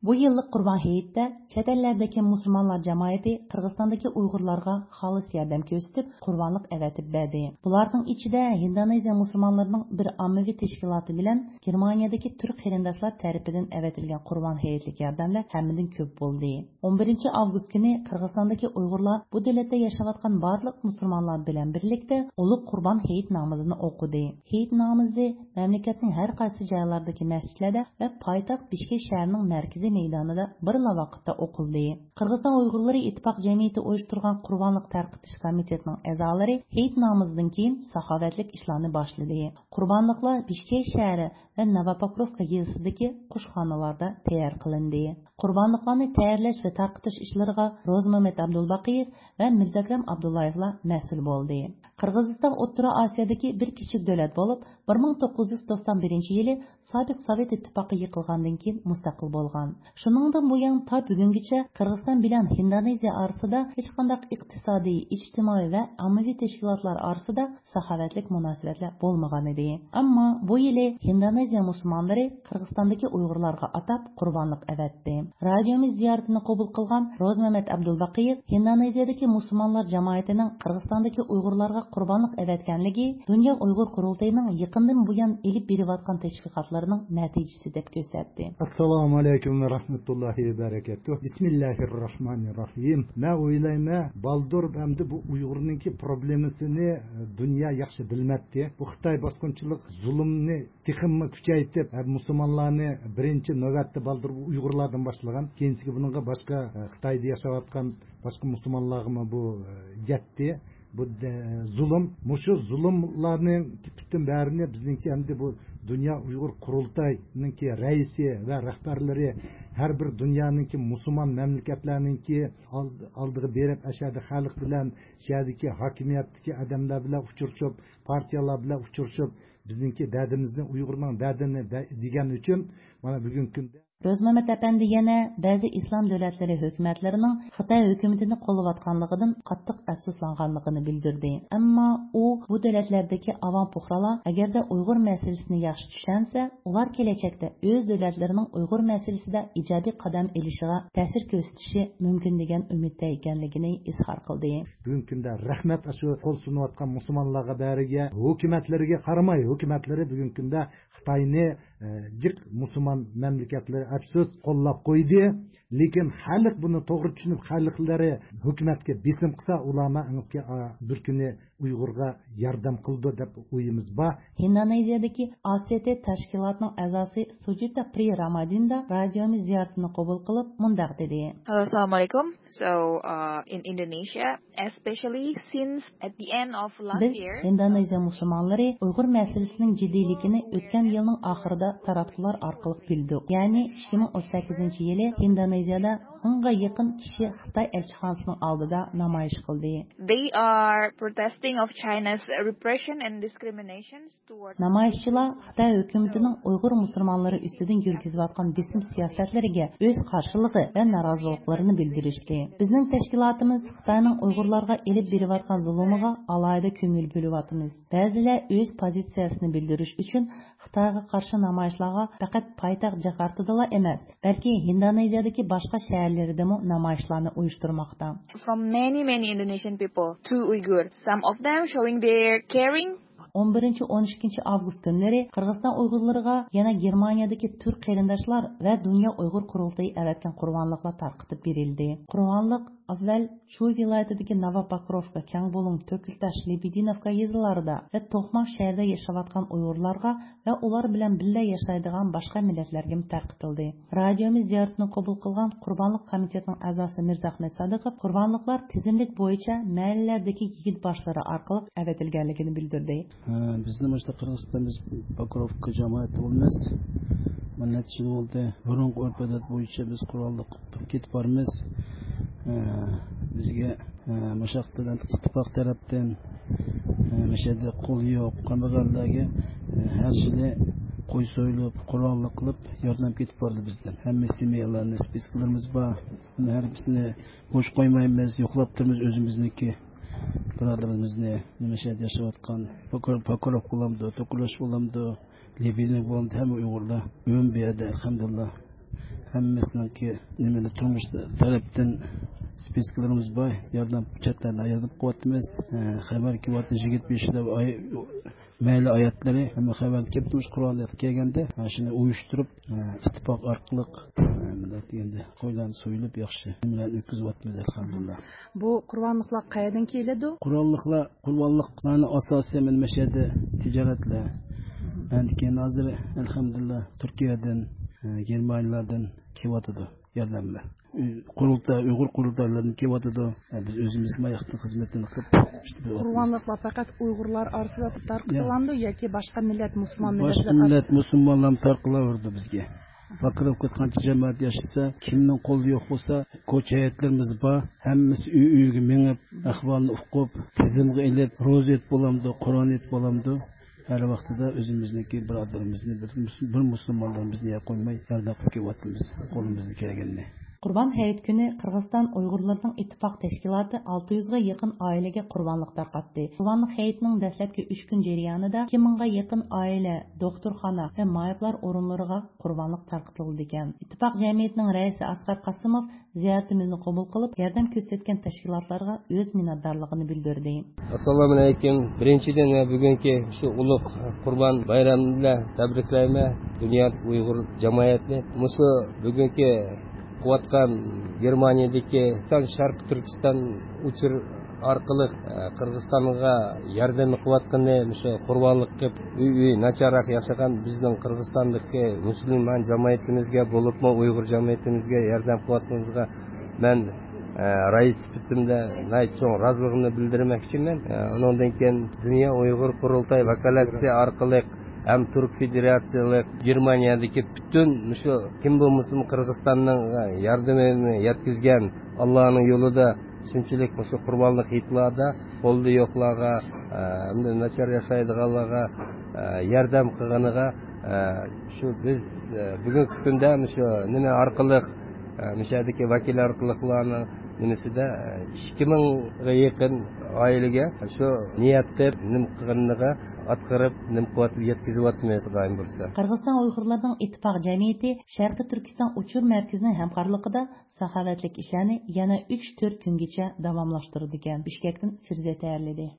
Bu yıllık Kurban Hayit'te chet ellardagi musulmonlar jamoati Qirg'izistondagi Uyg'urlarga xolis yordam ko'rsatib, qurbonlik avatib berdi. Bularning ichida Indoneziya musulmonlarining bir ommaviy tashkiloti bilan Germaniyadagi turk qarindoshlar tarafidan avatilgan Qurbon Hayitlik yordamlar hammadan ko'p bo'ldi. 11 avgust kuni Qirg'izistondagi Uyg'urlar bu davlatda yashayotgan barliq musulmonlar bilan birlikda ulug' Qurbon Hayit namozini o'qidi. Hayit namozi mamlakatning har qaysi joylaridagi masjidlarda va poytaxt Bishkek shahrining markaziy maydonida bir vaqtda o'qildi. Qirg'iziston Uyg'urlari ittifoq jamiyati uyushtirgan Qurbonlik tarqitish komitetining a'zolari Hayit namozidan keyin saxovatlik ishlarni boshladi. Qurbonliklar Bishkek shahri va Novopokrovka yezisidagi qushxonalarda tayyor qilindi. Qurbonliklarni tayyorlash va tarqitish ishlariga Ro'zmamat Abdulbaqiyev va Mirzakram Abdullayevlar mas'ul bo'ldi. Qirg'iziston O'rta Osiyodagi bir kichik davlat bo'lib, 1991-yili Sobiq Sovet ittifoqi yiqilgandan keyin mustaqil bo'lgan. Shuningdek, bu yan ta bugungacha Qirg'iziston bilan Indoneziya orasida hech qanday iqtisodiy, ijtimoiy va ommaviy tashkilotlar orasida saxovatlik munosabatlar bo'lmagan edi. Ammo bu yili Indoneziya musulmonlari Qirg'izistondagi Uyg'urlarga atab qurbonlik avatdi. Radiomiz ziyoratini qabul qilgan Ro'zmamat Abdulbaqiyev Indoneziyadagi musulmonlar jamoatining Qirg'izistondagi Uyg'urlarga qurbonlik avatganligi Dunyo Uyg'ur qurultayining yaqindan buyon elib berayotgan tashviqotlarining natijasi deb ko'rsatdi. Assalomu alaykum va rahmatullohi va barakatuh. Bismillahirrohmanirrohim. Men o'ylayman, baldur hamda bu Uyg'urninki problemasini dunyo yaxshi bilmaydi. Bu Xitoy bosqinchilik zulmni tiximni kuchaytirib, musulmonlarni birinchi navbatda baldur bu Uyg'urlardan boshlagan. Keyingi buningga boshqa Xitoyda yashayotgan boshqa musulmonlarga bu yetdi. Bu zulm, mushu zulmlarning bütün barini bizningki hamda bu Dünya Uyg'ur qurultayininki raisi va rahbarlari har bir dunyoninki musulmon mamlakatlarninki oldiga berib ashadi xalq bilan shadiki hokimiyatdagi odamlar bilan uchrashib, partiyalar bilan uchrashib, bizningki dardimizni Uyg'urning dardini degan uchun mana bugungi kunda Ro'zmamat apandi yana ba'zi islom davlatlari hukumatlarining Xitoy hukumatini qo'llayotganligidan qattiq afsuslanganligini bildirdi. Ammo u bu davlatlardagi avom puhralar agarda Uyg'ur masalasini yaxshi tushunsa, ular kelajakda o'z davlatlarining Uyg'ur masalasida ijobiy qadam olishiga ta'sir ko'rsatishi mumkin degan umidda ekanligini izhor qildi. Bugungi kunda rahmat shu qo'l sunayotgan musulmonlarga bariga, hukumatlariga qaramay, hukumatlari bugungi kunda Xitoyni jiq musulmon mamlakatlari afsus qo'llab qo'ydi, lekin xalq buni to'g'ri tushunib, xalqlari hukumatga besim qilsa, ulama angizga bir kuni Uyg'urga yordam qildi deb o'yimiz bor. Indoneziyadagi ACT tashkilotining a'zosi Sujita Pri Ramadinda radiomiz ziyoratini qabul qilib mundaq dedi. Assalamu alaikum. So in Indonesia, especially since at the end of last year, Indoneziya musulmonlari Uyg'ur masalasining jiddiyligini o'tgan yilning oxirida taratqular orqali bildik. Ya'ni 2018-yili Indoneziyada 10 ga yaqin kishi Xitoy elchixonasining oldida namoyish qildi. They are protesting of China's repression and discriminations towards Namoyishchilar Xitoy hukumatining Uyg'ur musulmonlari ustidan yurgizayotgan bisim siyosatlariga o'z qarshiligi va noroziliklarini bildirishdi. Bizning tashkilotimiz Xitoyning Uyg'urlarga elib berayotgan zulmiga alohida ko'ngil bo'lyapmiz. Ba'zilar o'z pozitsiyasini bildirish uchun Xitoyga qarshi namoyishlarga faqat poytaxt Jakartada emas, balki Indoneziyadagi boshqa shaharlarda ham namoyishlarni uyushtirmoqda. from many Indonesian people to Uyghur. Some of them showing their caring 11-12 avgust kunlari Qirg'iziston Uyg'urlariga yana Germaniyadagi turk qarindoshlar va Dunyo Uyg'ur qurultayi avatgan qurbonliklar tarqitib berildi. Qurbonlik avval Chu viloyatidagi Novopokrovka, Kangbulung, To'kiltash, Lebedenovka yezilarida va To'qmoq shahrida yashayotgan Uyg'urlarga va ular bilan birga yashaydigan boshqa millatlarga tarqitildi. Radiomiz ziyoratini qabul qilgan Qurbonlik komitetining a'zosi Mirzahmet Sadiqov qurbonliklar tizimlik bo'yicha mahallalardagi yigit boshlari orqali avatilganligini bildirdi. Bizni mana Qirg'iziston biz Pokrovka jamoati bo'lamiz. Mana necha bo'ldi. Burungi urf-odat bo'yicha biz qurbonlik ketib boramiz. Bizga mashaqatdan ittifoq tarafdan mashada qo'l yo'q, qamag'anlarga har yili qo'y so'ylib, qurbonlik qilib yordam ketib bordi bizdan. Hamma semiyalarni spisklarimiz bor. Buni har birini bo'sh qo'ymaymiz, yo'qlab turamiz o'zimizniki. Birodarimizni nimashada yashayotgan Pokorov bo'lamdi, To'qulash bo'lamdi, Lebedev bo'lamdi, hamma Uyg'urlar o'yin berdi, alhamdulillah. Hammasininki nimani turmush tarafdan spesikalarimiz bor. Yardım chatlardan yardım qilyapmiz. Xabar kelyapti 25 mayli oyatlari hamma xabar kelibmiz Qur'onda kelganda shuni uyushtirib ittifoq orqali endi qo'ylarni so'yilib yaxshi bilan o'tkazyapmiz alhamdulillah. Bu qurbonliklar qayerdan keladi? Qurbonliklarni asosan men mashhada tijoratlar. Endi keyin hozir alhamdulillah Turkiyadan, Germaniyadan kelyapti yordamlar. Uyg'ur qurultaylardan kelyapti. Biz o'zimiz mayaqti xizmatini qilib Qurbonliklar faqat Uyg'urlar orasida tarqatilandi yoki boshqa millat musulmonlar tarqalaverdi bizga. Bakırıp qancha jamoat yashasa, kimning qo'li yo'q bo'lsa, ko'chayatlarimiz bor. Hammasi uy-uyga minib, ahvolni o'qib, tizimga ilib, roziyat bo'lamdi, Qur'oniyat bo'lamdi. Her vaqtida o'zimizniki birodarimizni, bir musulmonlarimizni qo'ymay, yordam qilib kelyapmiz, qo'limizdan kelganini. Qurban hayit kuni Qirg'iziston Uyg'urlarning ittifoq tashkiloti 600 ga yaqin oilaga qurbonlik tarqatdi. Qurbanlik hayitining dastlabki 3 kun jarayonida 2000 ga yaqin oila, doktorxona va mayiblar o'rinlariga qurbonlik tarqatildi ekan. Ittifoq jamiyatining raisi Asqar Qasimov ziyoratimizni qabul qilib, yordam ko'rsatgan tashkilotlarga o'z minnatdorligini bildirdi. Assalomu alaykum. Birinchidan bugungi shu ulug' Qurban bayramini bilan tabriklayman dunyo Uyg'ur jamoatini. Musu bugungi Quvvatgan Germaniyadagi Sharq Turkiston uchur orqali Qirg'izistonga yordam qilayotganda o'sha qurbonlik qilib uy nacharroq yashagan bizning Qirg'izistondagi musulmon jamoatimizga bo'libmi Uyg'ur jamoatimizga yordam qilayotganimizga men rais sifatimda cho'ng roziligimni bildirmoqchiman. Undan keyin dunyo Uyg'ur qurultay vakolatsiyasi orqali hem Türk Federasyonu Germaniyadaki bütün şu kim bu Müslüman Kırgızistan'ın yardımını yetkizgen Allah'ın yolunda şunçilik şu kurbanlık hitlarda oldu yoklarga naçar yaşaydıganlarga yardım kılganıga şu biz bugün günde şu nime arkalık müşahedeki vakil arkalıklarını nimesi de 2000'ga yakın ailege şu niyetler nim kılganıga atqarib nim quvvatli yetkazib daim bo'lsa. Qirg'iziston Uyg'urlarning ittifoq jamiyati Sharqiy Turkiston uchur markazining hamkorligida saxovatlik ishlarni yana 3-4 kungacha davomlashtirdi ekan. Bishkekdan Firuza tayyorladi.